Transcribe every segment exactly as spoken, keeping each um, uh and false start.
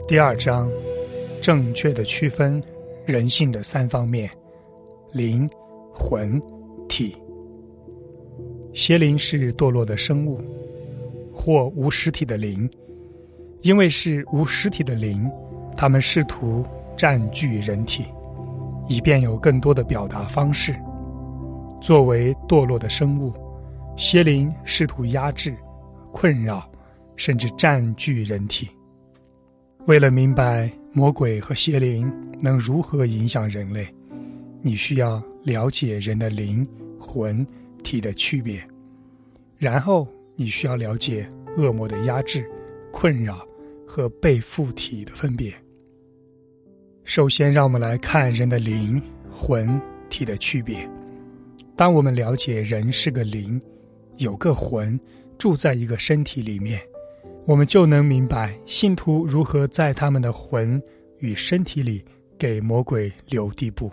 第二章，正确的区分人性的三方面：灵、魂、体。邪灵是堕落的生物，或无实体的灵。因为是无实体的灵，他们试图占据人体，以便有更多的表达方式。作为堕落的生物，邪灵试图压制、困扰，甚至占据人体。为了明白魔鬼和邪灵能如何影响人类，你需要了解人的灵、魂、体的区别。然后你需要了解恶魔的压制、困扰和被附体的分别。首先，让我们来看人的灵、魂、体的区别。当我们了解人是个灵，有个魂住在一个身体里面，我们就能明白信徒如何在他们的魂与身体里给魔鬼留地步。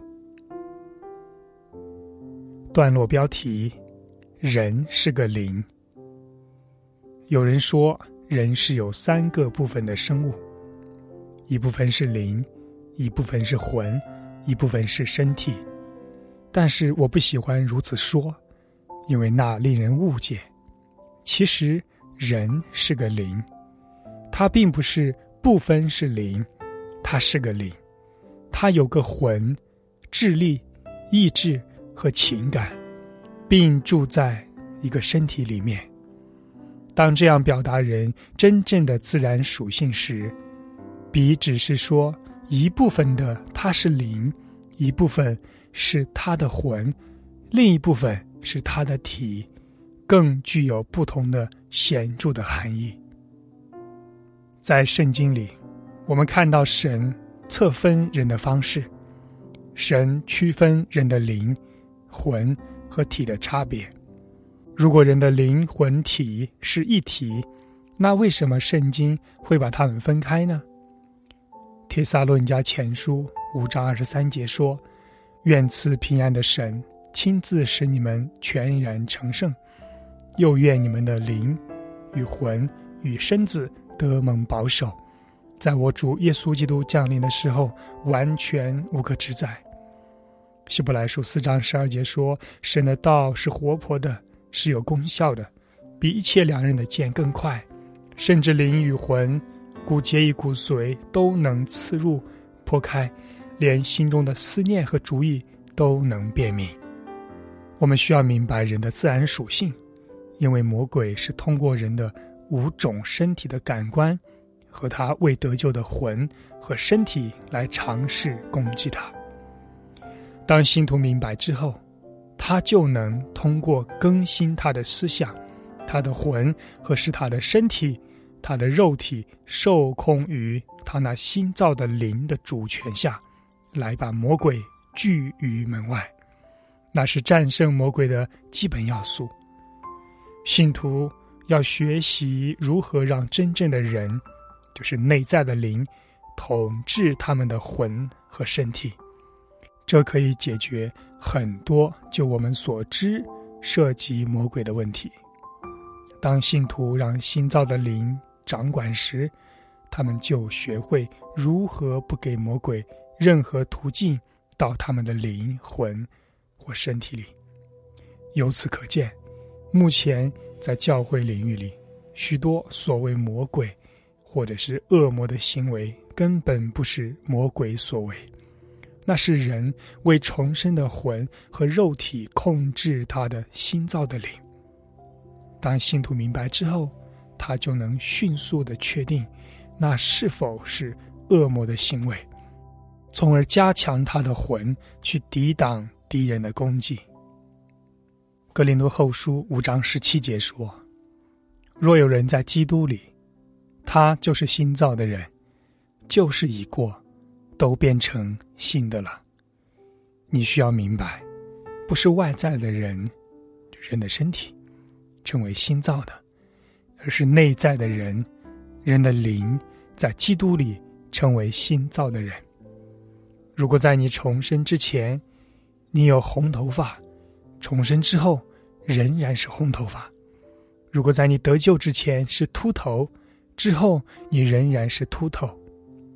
段落标题：人是个灵。有人说，人是有三个部分的生物，一部分是灵，一部分是魂，一部分是身体。但是我不喜欢如此说，因为那令人误解。其实人是个灵，他并不是部分是灵，他是个灵，他有个魂、智力、意志和情感，并住在一个身体里面。当这样表达人真正的自然属性时，比只是说一部分的他是灵，一部分是他的魂，另一部分是他的体，更具有不同的显著的含义。在圣经里，我们看到神测分人的方式，神区分人的灵、魂和体的差别。如果人的灵、魂、体是一体，那为什么圣经会把它们分开呢？帖撒罗尼迦前书五章二十三节说：愿赐平安的神亲自使你们全然成圣，又愿你们的灵与魂与身子得蒙保守，在我主耶稣基督降临的时候完全无可指摘。希伯来书四章十二节说：神的道是活泼的，是有功效的，比一切两刃的剑更快，甚至灵与魂、骨节与骨髓都能刺入剖开，连心中的思念和主意都能辨明。我们需要明白人的自然属性，因为魔鬼是通过人的五种身体的感官和他未得救的魂和身体来尝试攻击他。当信徒明白之后，他就能通过更新他的思想、他的魂和使他的身体、他的肉体受控于他那新造的灵的主权下，来把魔鬼拒于门外。那是战胜魔鬼的基本要素。信徒要学习如何让真正的人，就是内在的灵，统治他们的魂和身体。这可以解决很多就我们所知涉及魔鬼的问题。当信徒让新造的灵掌管时，他们就学会如何不给魔鬼任何途径到他们的灵魂或身体里。由此可见，目前在教会领域里，许多所谓魔鬼或者是恶魔的行为根本不是魔鬼所为，那是人为重生的魂和肉体控制他的新造的灵。当信徒明白之后，他就能迅速地确定那是否是恶魔的行为，从而加强他的魂去抵挡敌人的攻击。哥林多后书五章十七节说：若有人在基督里，他就是新造的人，旧事已过，都变成新的了。你需要明白，不是外在的人，人的身体成为新造的，而是内在的人，人的灵在基督里成为新造的人。如果在你重生之前你有红头发，重生之后仍然是红头发；如果在你得救之前是秃头，之后你仍然是秃头。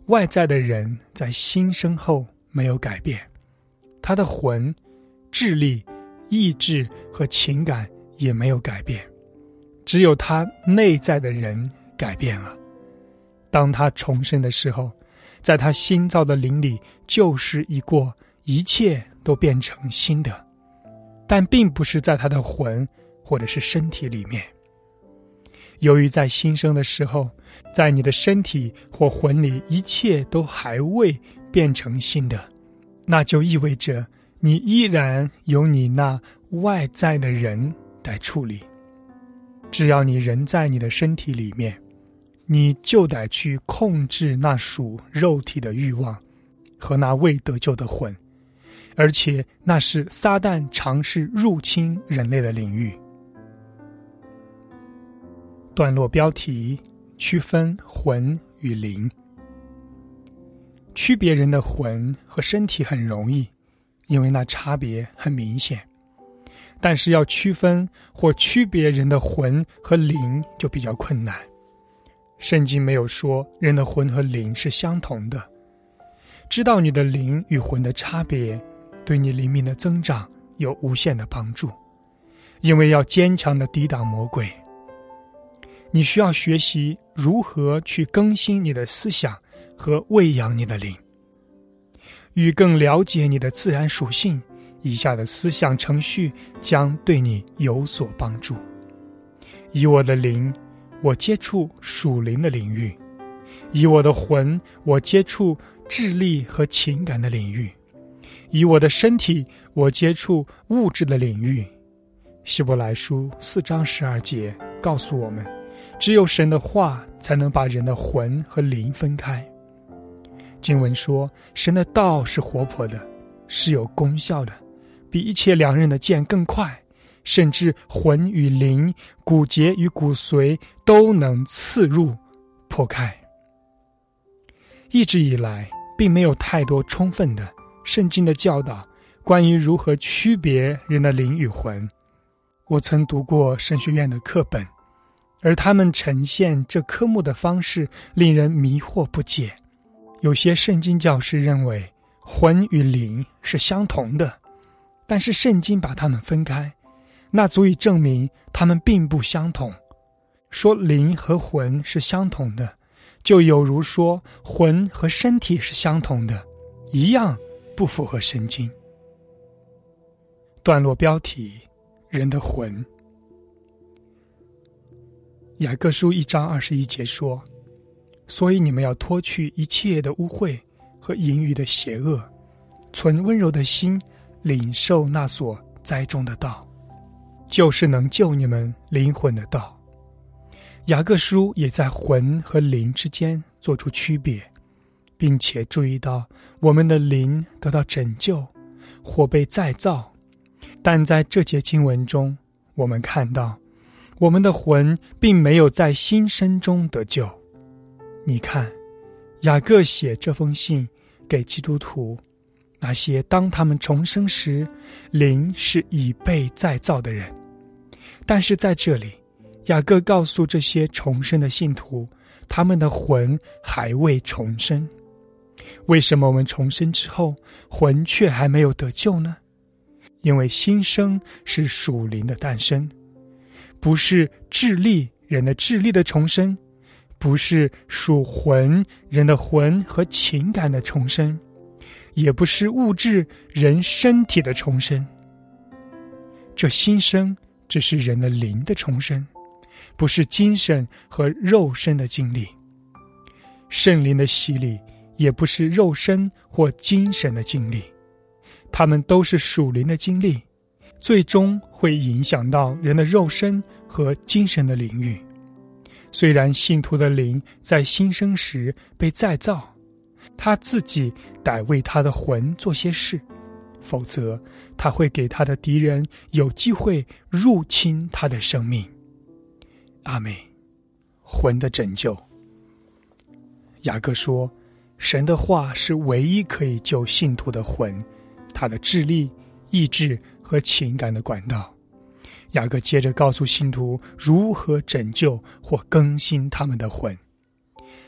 外在的人在新生后没有改变，他的魂、智力、意志和情感也没有改变，只有他内在的人改变了。当他重生的时候，在他新造的灵里，旧事已过，一切都变成新的，但并不是在他的魂或者是身体里面。由于在新生的时候，在你的身体或魂里一切都还未变成新的，那就意味着你依然有你那外在的人在处理。只要你人在你的身体里面，你就得去控制那属肉体的欲望和那未得救的魂，而且那是撒旦尝试入侵人类的领域。段落标题：区分魂与灵。区别人的魂和身体很容易，因为那差别很明显。但是要区分或区别人的魂和灵就比较困难。圣经没有说人的魂和灵是相同的。知道你的灵与魂的差别，对你灵命的增长有无限的帮助，因为要坚强地抵挡魔鬼。你需要学习如何去更新你的思想和喂养你的灵。与更了解你的自然属性，以下的思想程序将对你有所帮助。以我的灵，我接触属灵的领域；以我的魂，我接触智力和情感的领域；以我的身体，我接触物质的领域。希伯来书四章十二节告诉我们，只有神的话才能把人的魂和灵分开。经文说，神的道是活泼的，是有功效的，比一切两刃的剑更快，甚至魂与灵、骨节与骨髓都能刺入破开。一直以来并没有太多充分的圣经的教导关于如何区别人的灵与魂。我曾读过神学院的课本，而他们呈现这科目的方式令人迷惑不解。有些圣经教师认为魂与灵是相同的，但是圣经把它们分开，那足以证明它们并不相同。说灵和魂是相同的，就有如说魂和身体是相同的，一样不符合圣经。段落标题：人的魂。雅各书一章二十一节说，所以你们要脱去一切的污秽和淫欲的邪恶，存温柔的心，领受那所栽种的道，就是能救你们灵魂的道。雅各书也在魂和灵之间做出区别，并且注意到我们的灵得到拯救或被再造。但在这节经文中，我们看到我们的魂并没有在新生中得救。你看，雅各写这封信给基督徒，那些当他们重生时灵是已被再造的人。但是在这里，雅各告诉这些重生的信徒，他们的魂还未重生。为什么我们重生之后魂却还没有得救呢？因为新生是属灵的诞生，不是智力人的智力的重生，不是属魂人的魂和情感的重生，也不是物质人身体的重生。这新生只是人的灵的重生，不是精神和肉身的经历。圣灵的洗礼也不是肉身或精神的经历，他们都是属灵的经历，最终会影响到人的肉身和精神的领域。虽然信徒的灵在新生时被再造，他自己得为他的魂做些事，否则他会给他的敌人有机会入侵他的生命。阿们。魂的拯救。雅各说，神的话是唯一可以救信徒的魂，他的智力、意志和情感的管道。雅各接着告诉信徒如何拯救或更新他们的魂。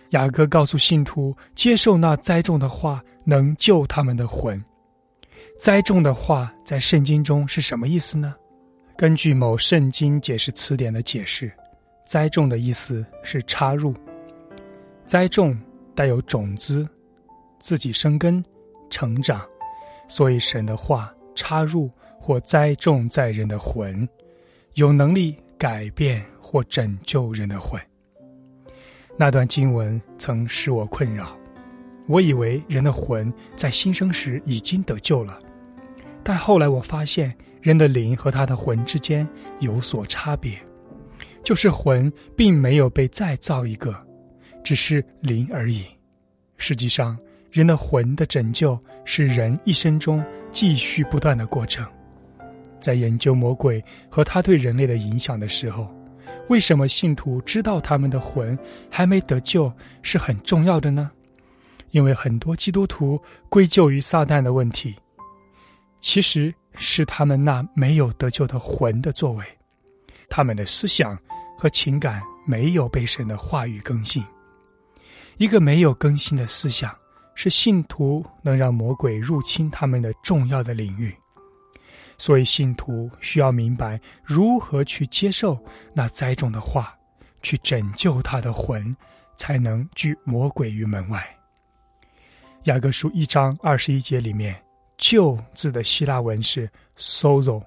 雅各告诉信徒，接受那栽种的话能救他们的魂。栽种的话在圣经中是什么意思呢？根据某圣经解释词典的解释，栽种的意思是插入。栽种带有种子，自己生根成长，所以神的话插入或栽种在人的魂，有能力改变或拯救人的魂。那段经文曾使我困扰，我以为人的魂在新生时已经得救了，但后来我发现人的灵和他的魂之间有所差别，就是魂并没有被再造一个，只是灵而已。实际上，人的魂的拯救是人一生中继续不断的过程。在研究魔鬼和他对人类的影响的时候，为什么信徒知道他们的魂还没得救是很重要的呢？因为很多基督徒归咎于撒旦的问题，其实是他们那没有得救的魂的作为，他们的思想和情感没有被神的话语更新。一个没有更新的思想，是信徒能让魔鬼入侵他们的重要的领域。所以信徒需要明白如何去接受那栽种的话，去拯救他的魂，才能拒魔鬼于门外。雅各书一章二十一节里面，救字的希腊文是 sozo，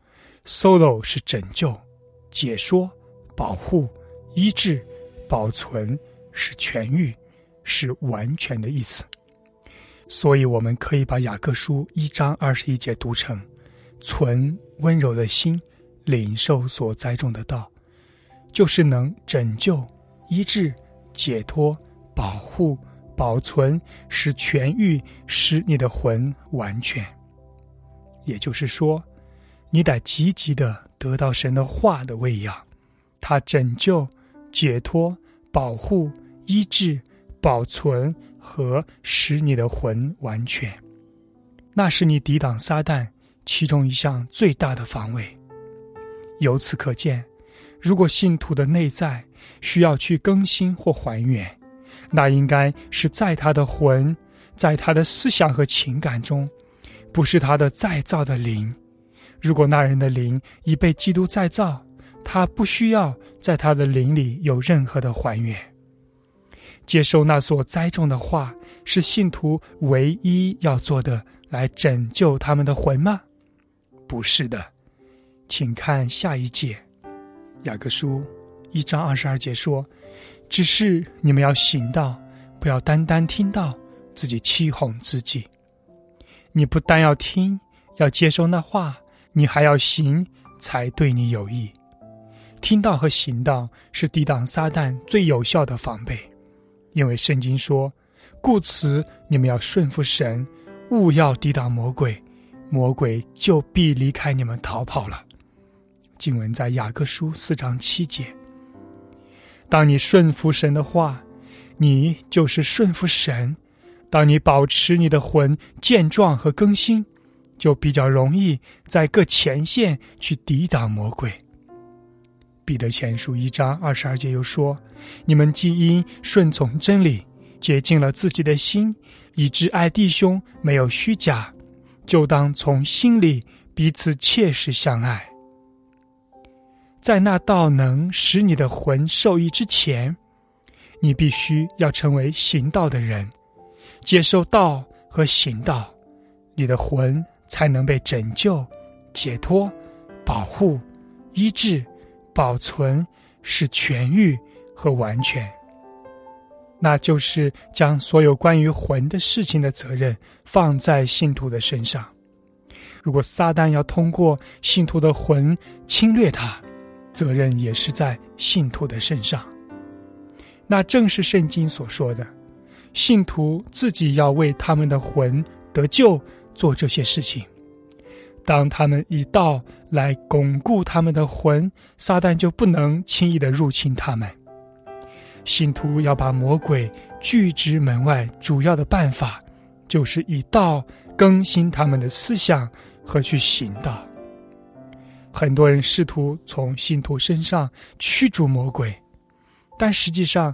sozo 是拯救、解说、保护、医治、保存，是痊愈，是完全的意思。所以我们可以把雅各书一章二十一节读成存温柔的心，领受所栽种的道，就是能拯救、医治、解脱、保护、保存，使痊愈，使你的魂完全。也就是说，你得积极的得到神的话的喂养，他拯救、解脱、保护、医治、保存和使你的魂完全。那是你抵挡撒旦其中一项最大的防卫。由此可见，如果信徒的内在需要去更新或还原，那应该是在他的魂，在他的思想和情感中，不是他的再造的灵。如果那人的灵已被基督再造，他不需要在他的灵里有任何的还原。接受那所栽种的话，是信徒唯一要做的来拯救他们的魂吗？不是的。请看下一节，雅各书一章二十二节说，只是你们要行道，不要单单听到，自己欺哄自己。你不但要听，要接受那话，你还要行，才对你有益。听道和行道是抵挡撒旦最有效的防备，因为圣经说，故此你们要顺服神，勿要抵挡魔鬼，魔鬼就必离开你们逃跑了。经文在雅各书四章七节。当你顺服神的话，你就是顺服神。当你保持你的魂健壮和更新，就比较容易在各前线去抵挡魔鬼。彼得前书一章二十二节又说，你们既因顺从真理，洁净了自己的心，以致爱弟兄没有虚假，就当从心里彼此切实相爱。在那道能使你的魂受益之前，你必须要成为行道的人，接受道和行道，你的魂才能被拯救、解脱、保护、医治、保存，是痊愈和完全。那就是将所有关于魂的事情的责任放在信徒的身上。如果撒旦要通过信徒的魂侵略他，责任也是在信徒的身上。那正是圣经所说的，信徒自己要为他们的魂得救做这些事情。当他们以道来巩固他们的魂，撒旦就不能轻易地入侵他们。信徒要把魔鬼拒之门外，主要的办法就是以道更新他们的思想和去行道。很多人试图从信徒身上驱逐魔鬼，但实际上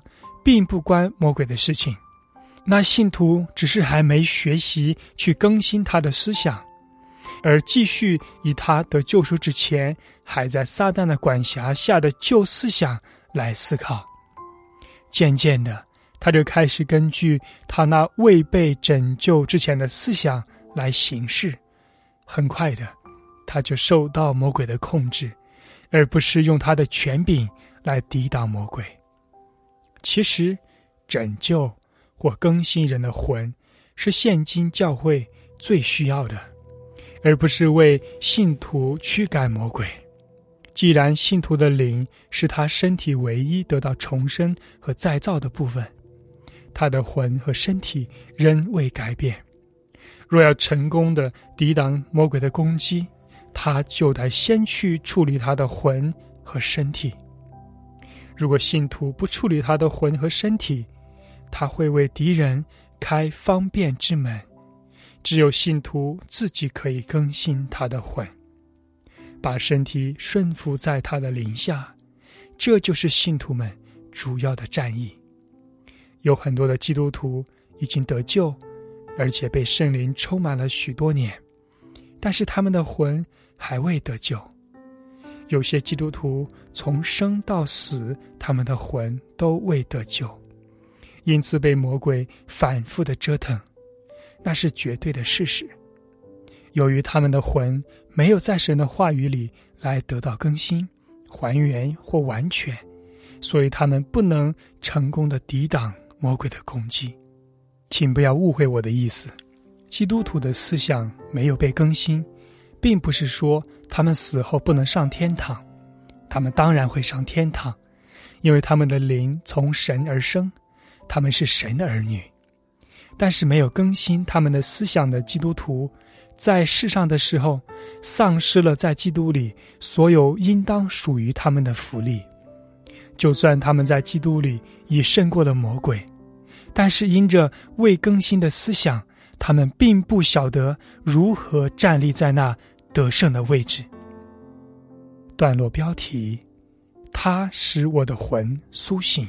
并不关魔鬼的事情。那信徒只是还没学习去更新他的思想，而继续以他得救赎之前还在撒旦的管辖下的旧思想来思考。渐渐的，他就开始根据他那未被拯救之前的思想来行事。很快的，他就受到魔鬼的控制，而不是用他的权柄来抵挡魔鬼。其实，拯救或更新人的魂是现今教会最需要的，而不是为信徒驱赶魔鬼。既然信徒的灵是他身体唯一得到重生和再造的部分，他的魂和身体仍未改变。若要成功地抵挡魔鬼的攻击，他就得先去处理他的魂和身体。如果信徒不处理他的魂和身体，他会为敌人开方便之门。只有信徒自己可以更新他的魂，把身体顺服在他的灵下，这就是信徒们主要的战役。有很多的基督徒已经得救，而且被圣灵充满了许多年，但是他们的魂还未得救。有些基督徒从生到死，他们的魂都未得救，因此被魔鬼反复的折腾，那是绝对的事实。由于他们的魂没有在神的话语里来得到更新、还原或完全，所以他们不能成功的抵挡魔鬼的攻击。请不要误会我的意思，基督徒的思想没有被更新，并不是说他们死后不能上天堂。他们当然会上天堂，因为他们的灵从神而生，他们是神的儿女。但是没有更新他们的思想的基督徒，在世上的时候丧失了在基督里所有应当属于他们的福利。就算他们在基督里已胜过了魔鬼，但是因着未更新的思想，他们并不晓得如何站立在那得胜的位置。段落标题：他使我的魂苏醒。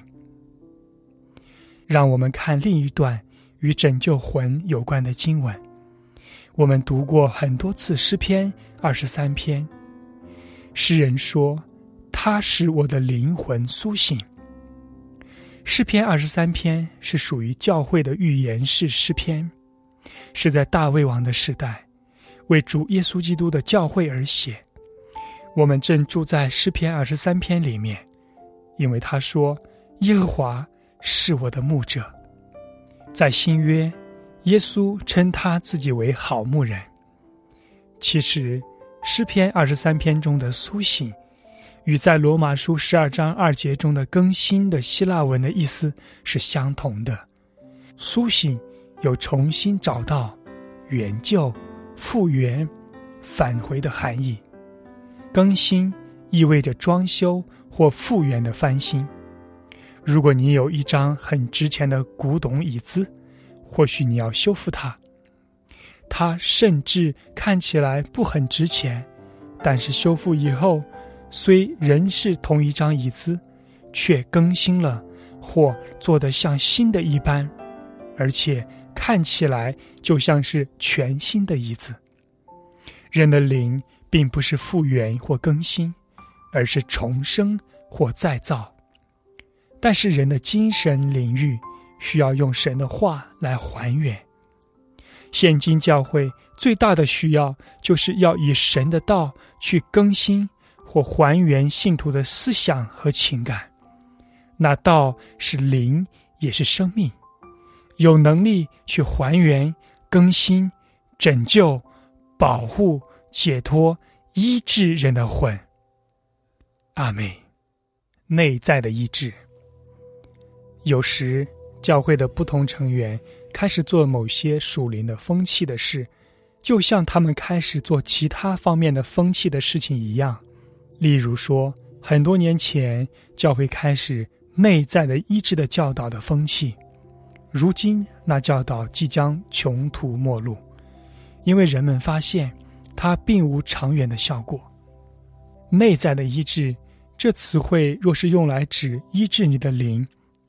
让我们看另一段与拯救魂有关的经文。我们读过很多次诗篇二十三篇，诗人说他使我的灵魂苏醒。诗篇二十三篇是属于教会的预言式诗篇，是在大卫王的时代为主耶稣基督的教会而写。我们正住在诗篇二十三篇里面，因为他说耶和华是我的牧者。在新约，耶稣称他自己为好牧人。其实诗篇二十三篇中的苏醒与在罗马书十二章二节中的更新的希腊文的意思是相同的。苏醒有重新找到、援救、复原、返回的含义。更新意味着装修或复原的翻新。如果你有一张很值钱的古董椅子，或许你要修复它。它甚至看起来不很值钱，但是修复以后，虽仍是同一张椅子，却更新了，或做得像新的一般，而且看起来就像是全新的椅子。人的灵并不是复原或更新，而是重生或再造。但是人的精神领域需要用神的话来还原。现今教会最大的需要就是要以神的道去更新或还原信徒的思想和情感。那道是灵，也是生命，有能力去还原、更新、拯救、保护、解脱、医治人的魂。阿们。内在的医治。有时教会的不同成员开始做某些属灵的风气的事，就像他们开始做其他方面的风气的事情一样。例如说，很多年前教会开始内在的医治的教导的风气，如今那教导即将穷途末路，因为人们发现它并无长远的效果。内在的医治这词汇若是用来指医治你的灵，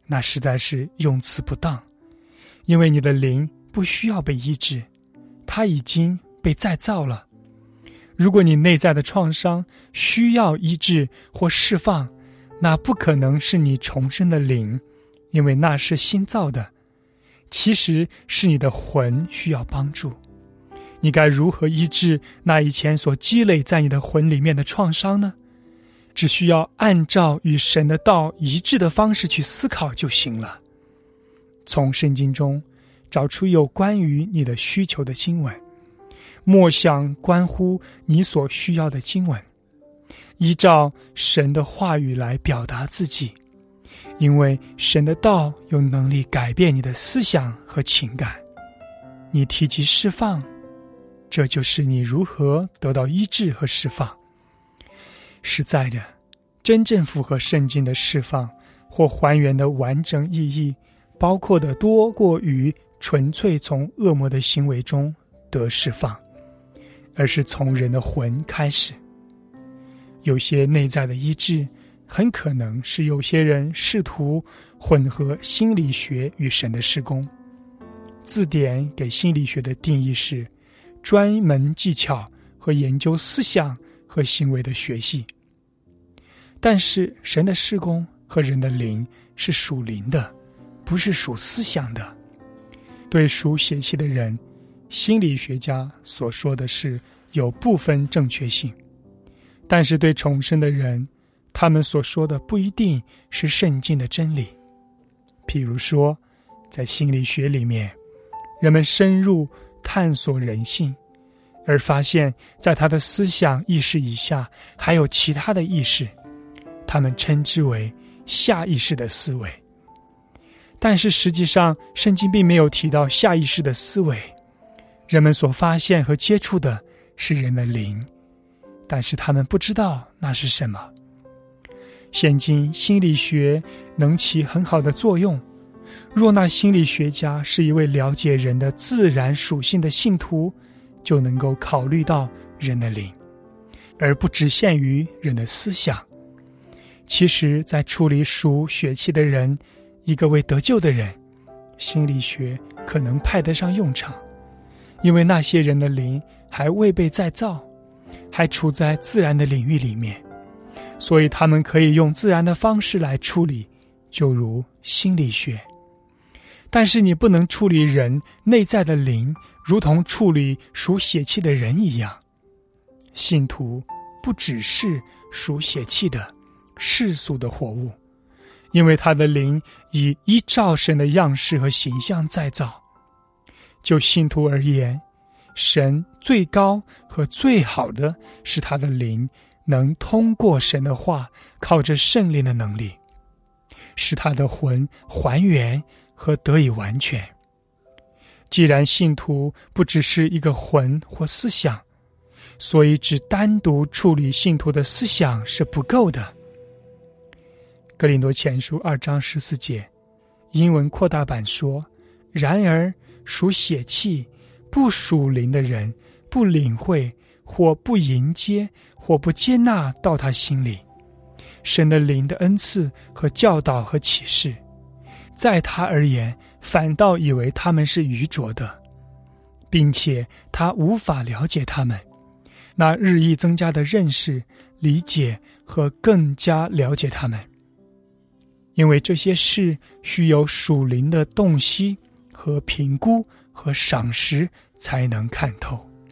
那实在是用词不当，因为你的灵不需要被医治，它已经被再造了。如果你内在的创伤需要医治或释放，那不可能是你重生的灵，因为那是新造的，其实是你的魂需要帮助。你该如何医治那以前所积累在你的魂里面的创伤呢？只需要按照与神的道一致的方式去思考就行了。从圣经中找出有关于你的需求的经文，默想关乎你所需要的经文，依照神的话语来表达自己，因为神的道有能力改变你的思想和情感。你提及释放，这就是你如何得到医治和释放。实在的，真正符合圣经的释放或还原的完整意义，包括的多过于纯粹从恶魔的行为中得释放，而是从人的魂开始。有些内在的医治很可能是有些人试图混合心理学与神的事工。字典给心理学的定义是专门技巧和研究思想和行为的学系。但是神的事工和人的灵是属灵的，不是属思想的。对属血气的人，心理学家所说的是有部分正确性，但是对重生的人，他们所说的不一定是圣经的真理。譬如说，在心理学里面，人们深入探索人性，而发现在他的思想意识以下还有其他的意识，他们称之为下意识的思维。但是实际上圣经并没有提到下意识的思维，人们所发现和接触的是人的灵，但是他们不知道那是什么。现今心理学能起很好的作用，若那心理学家是一位了解人的自然属性的信徒，就能够考虑到人的灵，而不只限于人的思想。其实在处理属血气的人，一个未得救的人，心理学可能派得上用场，因为那些人的灵还未被再造，还处在自然的领域里面，所以他们可以用自然的方式来处理，就如心理学。但是你不能处理人内在的灵，如同处理属血气的人一样。信徒不只是属血气的世俗的活物，因为他的灵已依照神的样式和形象再造。就信徒而言，神最高和最好的是他的灵能通过神的话，靠着圣灵的能力，使他的魂还原和得以完全。既然信徒不只是一个魂或思想，所以只单独处理信徒的思想是不够的。哥林多前书二章十四节，英文扩大版说，然而属血气不属灵的人，不领会或不迎接或不接纳到他心里神的灵的恩赐和教导和启示，在他而言反倒以为他们是愚拙的，并且他无法了解他们。那日益增加的认识、理解和更加了解他们，因为这些事需有属灵的洞悉和评估和赏识才能看透。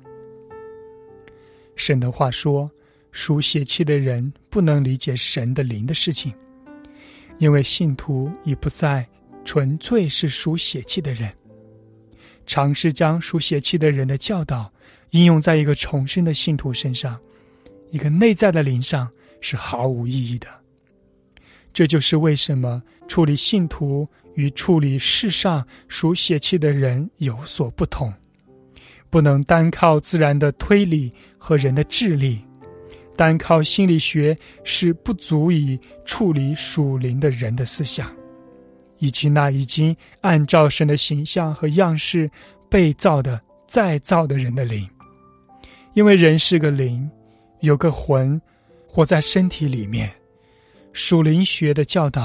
神的话说，属血气的人不能理解神的灵的事情，因为信徒已不再纯粹是属血气的人。尝试将属血气的人的教导应用在一个重生的信徒身上，一个内在的灵上，是毫无意义的。这就是为什么处理信徒与处理世上属血气的人有所不同。不能单靠自然的推理和人的智力，单靠心理学是不足以处理属灵的人的思想，以及那已经按照神的形象和样式被造的再造的人的灵。因为人是个灵，有个魂活在身体里面，属灵学的教导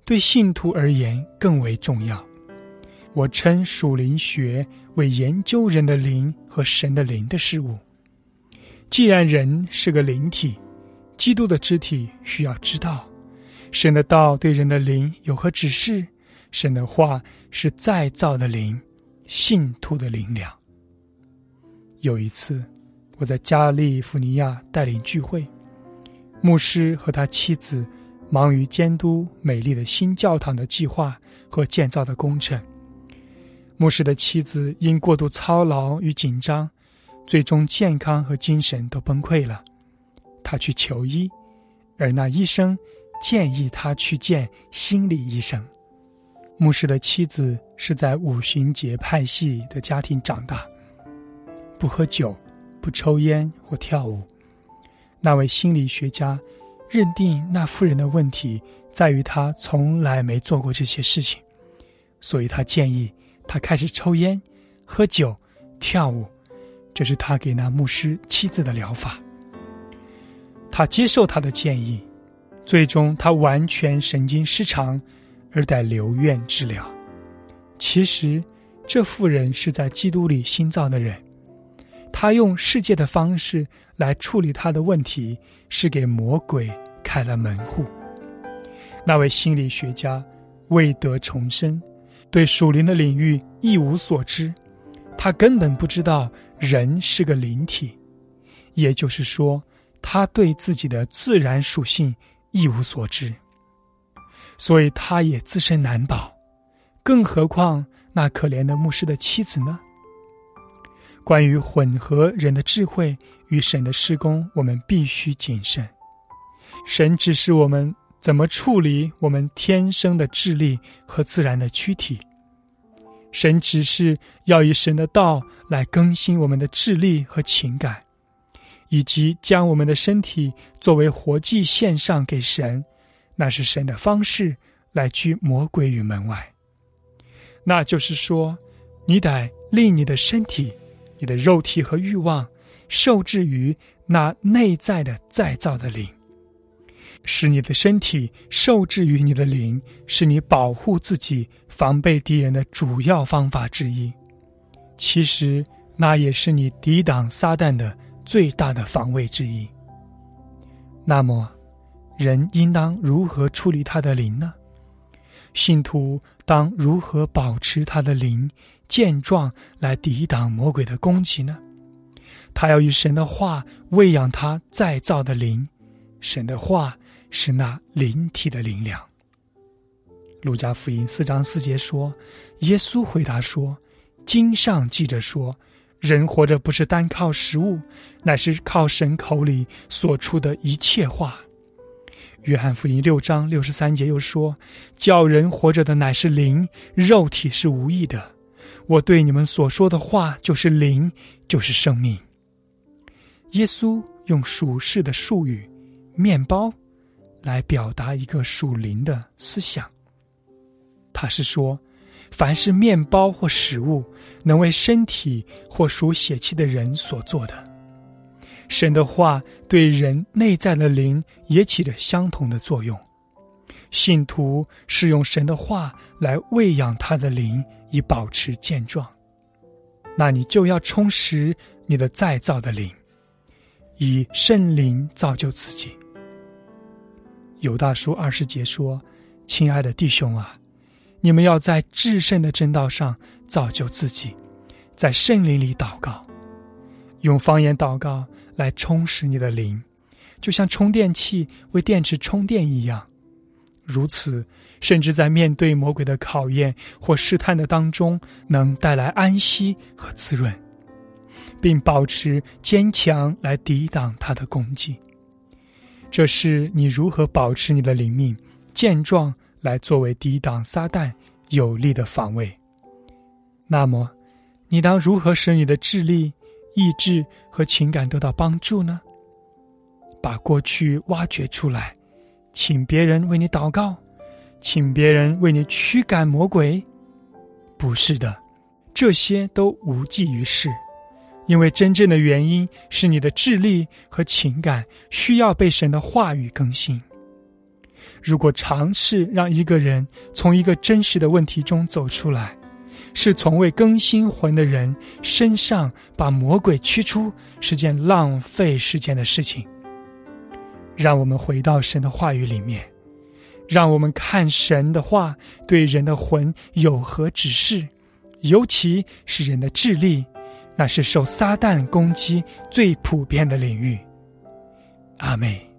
对信徒而言更为重要。我称属灵学为研究人的灵和神的灵的事物。既然人是个灵体，基督的肢体需要知道神的道对人的灵有何指示，神的话是再造的灵，信徒的灵粮。有一次，我在加利福尼亚带领聚会，牧师和他妻子忙于监督美丽的新教堂的计划和建造的工程。牧师的妻子因过度操劳与紧张，最终健康和精神都崩溃了。他去求医，而那医生建议他去见心理医生。牧师的妻子是在五旬节派系的家庭长大，不喝酒，不抽烟或跳舞。那位心理学家认定那妇人的问题在于她从来没做过这些事情，所以他建议她开始抽烟、喝酒、跳舞，这是他给那牧师妻子的疗法。他接受他的建议，最终他完全神经失常，而得留院治疗。其实这妇人是在基督里新造的人，他用世界的方式来处理他的问题，是给魔鬼开了门户。那位心理学家未得重生，对属灵的领域一无所知，他根本不知道人是个灵体，也就是说，他对自己的自然属性一无所知，所以他也自身难保，更何况那可怜的牧师的妻子呢？关于混合人的智慧与神的事工，我们必须谨慎。神指示我们怎么处理我们天生的智力和自然的躯体。神指示要以神的道来更新我们的智力和情感，以及将我们的身体作为活祭献上给神，那是神的方式来拒魔鬼于门外。那就是说，你得令你的身体、你的肉体和欲望受制于那内在的再造的灵。使你的身体受制于你的灵，是你保护自己、防备敌人的主要方法之一。其实那也是你抵挡撒旦的最大的防卫之一。那么人应当如何处理他的灵呢？信徒当如何保持他的灵健壮来抵挡魔鬼的攻击呢？他要以神的话喂养他再造的灵，神的话是那灵体的灵粮。路加福音四章四节说，耶稣回答说，经上记着说，人活着不是单靠食物，乃是靠神口里所出的一切话。约翰福音六章六十三节又说，叫人活着的乃是灵，肉体是无益的。我对你们所说的话就是灵，就是生命。耶稣用属世的术语面包来表达一个属灵的思想。他是说，凡是面包或食物能为身体或属血气的人所做的，神的话对人内在的灵也起着相同的作用。信徒是用神的话来喂养他的灵，以保持健壮。那你就要充实你的再造的灵，以圣灵造就自己。犹大书二十节说，亲爱的弟兄啊，你们要在至圣的真道上造就自己，在圣灵里祷告，用方言祷告来充实你的灵，就像充电器为电池充电一样。如此，甚至在面对魔鬼的考验或试探的当中，能带来安息和滋润，并保持坚强来抵挡他的攻击。这是你如何保持你的灵命健壮来作为抵挡撒旦有力的防卫。那么你当如何使你的智力、意志和情感得到帮助呢？把过去挖掘出来，请别人为你祷告，请别人为你驱赶魔鬼？不是的，这些都无济于事，因为真正的原因是你的智力和情感需要被神的话语更新。 如果尝试让一个人从一个真实的问题中走出来，是从未更新魂的人身上把魔鬼驱出，是件浪费时间的事情。让我们回到神的话语里面，让我们看神的话对人的魂有何指示，尤其是人的智力，那是受撒旦攻击最普遍的领域。阿们。